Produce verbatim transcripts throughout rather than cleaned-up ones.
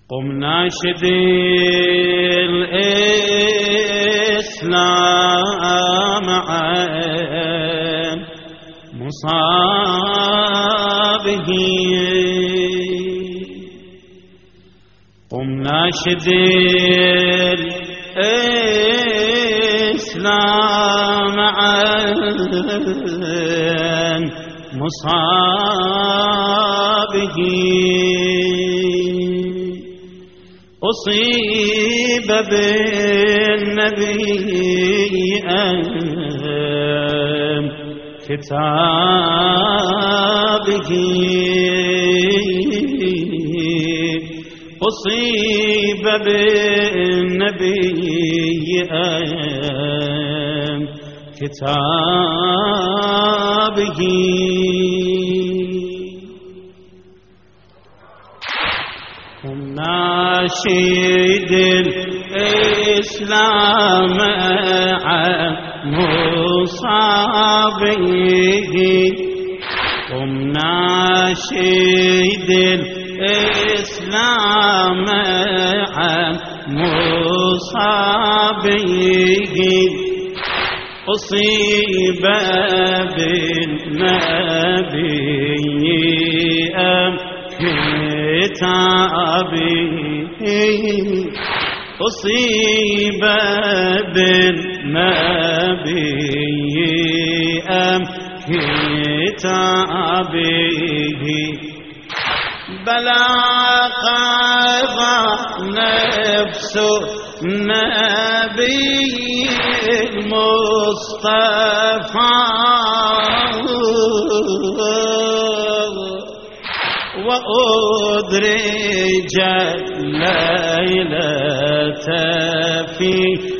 قم ناشد الإسلام عن مصابه، قم ناشد الإسلام عن مصابه، أصيب بالنبي أم كتابه، أصيب بالنبي أم كتابه. هم ناشد الإسلام عن مصابه، هم ناشد الإسلام عن مصابه، أصيب بالنبي أم كتابه، أصيب بالنبي أم كتابه، بلى قضى نفس النبي المصطفى وأدرج الليلة في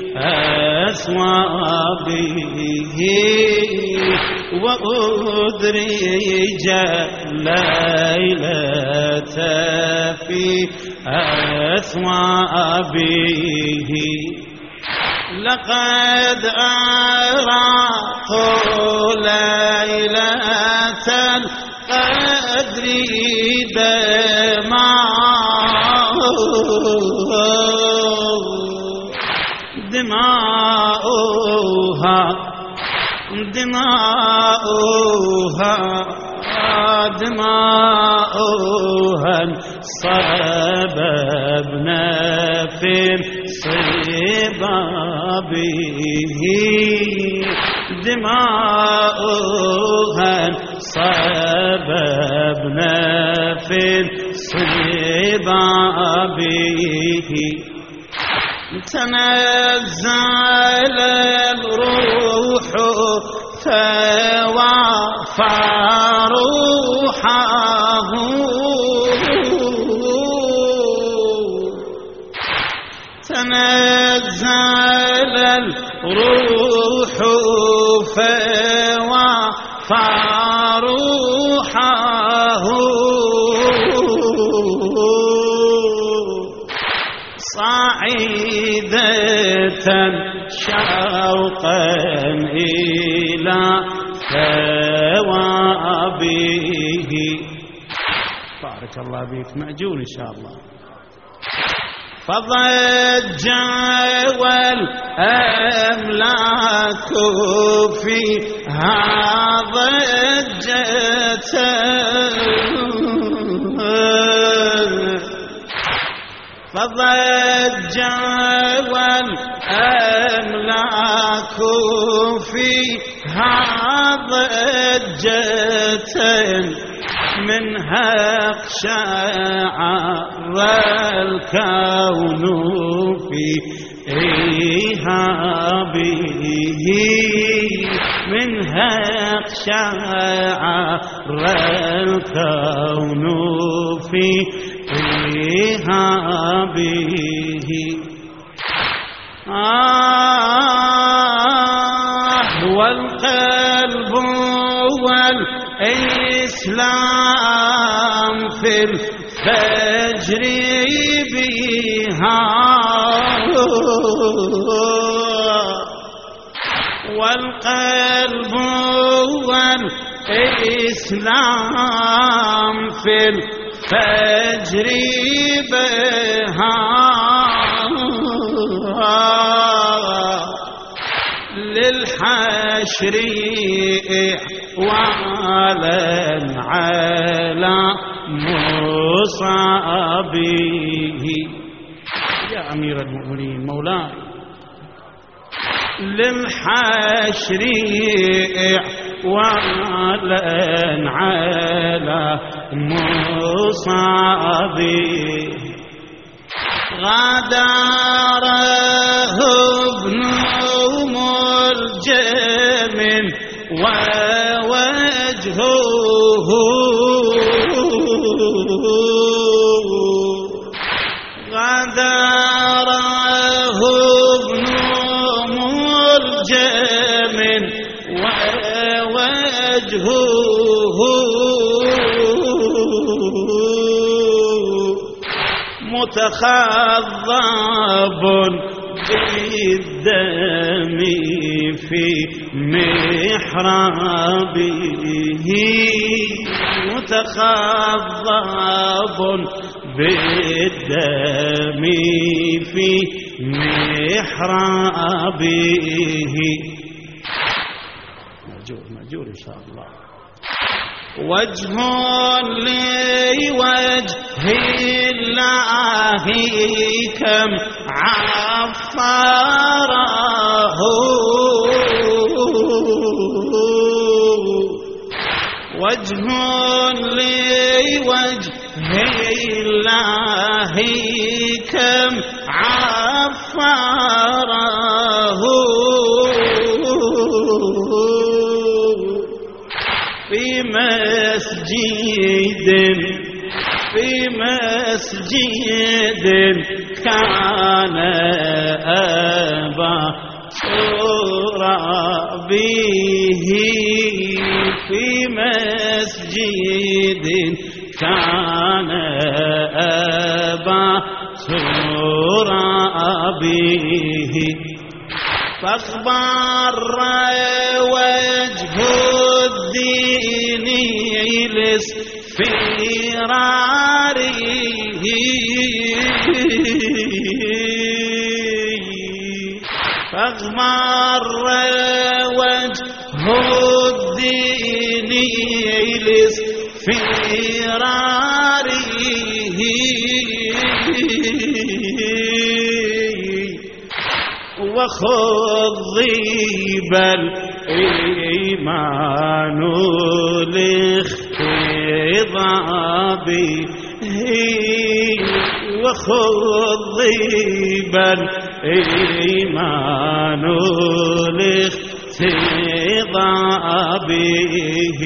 أسوابه، وأدرج الليلة في أسوابه، لقد أراقوا ليلة القدر دماؤها دماؤها دماؤها صببنا في صبابه، دماؤها صببنا في صبابه، تنزل الروح فوافى روحه، تنزل الروح فوافى روحه، صعيدة شوقا إلى ثوابه. بارك الله بك، مأجور إن شاء الله. فضج والأملاك فيها ضجة، فضج والأملاك فيها ضجة، منها اقشعر الكون فيها به، منها اقشعر الكون فيها به. آه والقلب والإسلام في الفجر بها، والقلب والإسلام في الفجر فاجري بها للحشر وعلن على مصابه. يا أمير المؤمنين مولاي للحشر وعلن على مصابه. غداره ابن ملجم ووجهه غداره ابن ملجم ووجهه متخضب بالدم في محرابه. متخضب بالدم في محرابه. مأجور مأجور إن شاء الله. وجه لوجه الله كم عفاره. وجه لوجه الله كم عفاره. في مسجد في مسجد كان أبا ترابه. في مسجد كان أبا ترابه. فاخبر وجه الدين لاصفراره. فاخبر وجه الدين لاصفراره. وخضب الإيمان لاختضابه. وخضب الإيمان لاختضابه.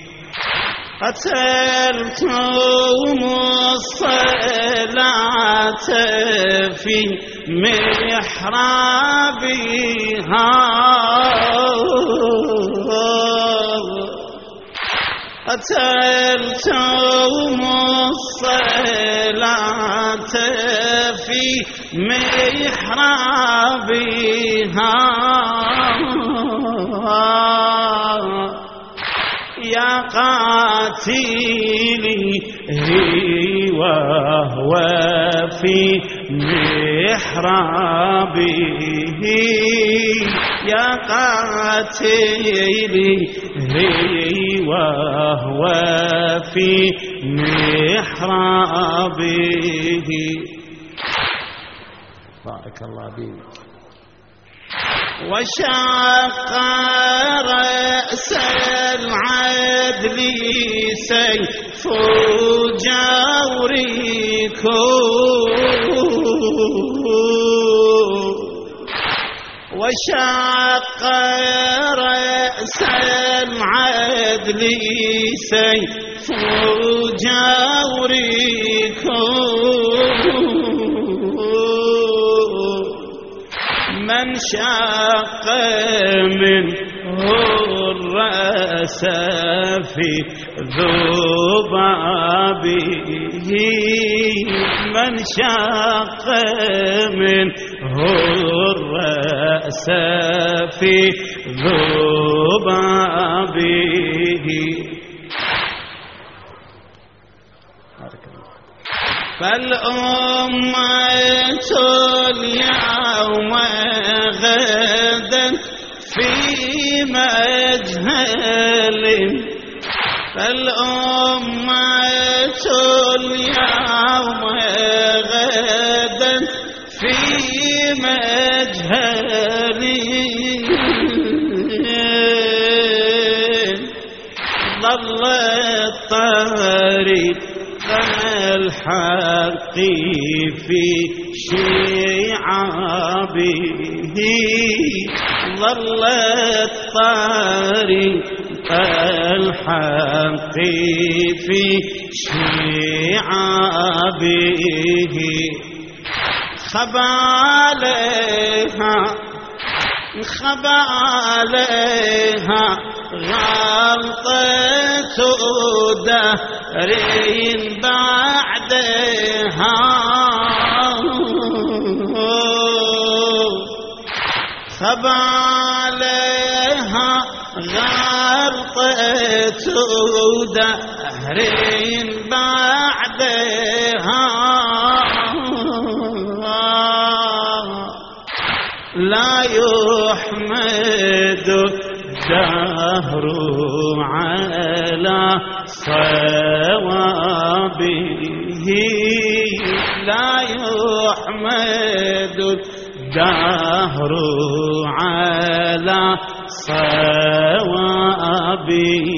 قتلتم الصلاة في محرابها. قتلتم الصلاة في محرابها. يا قاتلي وهو في محرابه. يا قاتلي وهو في محرابه. بارك الله بك. وشق رأس العدل سيف جوركم. وشق رأس العدل سيف جوركم. من شق منه الرأس في ذبابه. من شق منه الرأس في ذبابه. فالأمة اليوم غدا في مجهل، فالأمة اليوم غدا في مجهل، ضل الطريق الحق في شعابه، ظل الطريق الحق في شعابه، خبى عليها خبى عليها غلطة دهر بعدها، خبى عليها غلطة دهر بعدها، لا يحمد الدهر على صوابه، لا يحمد الدهر على صوابه،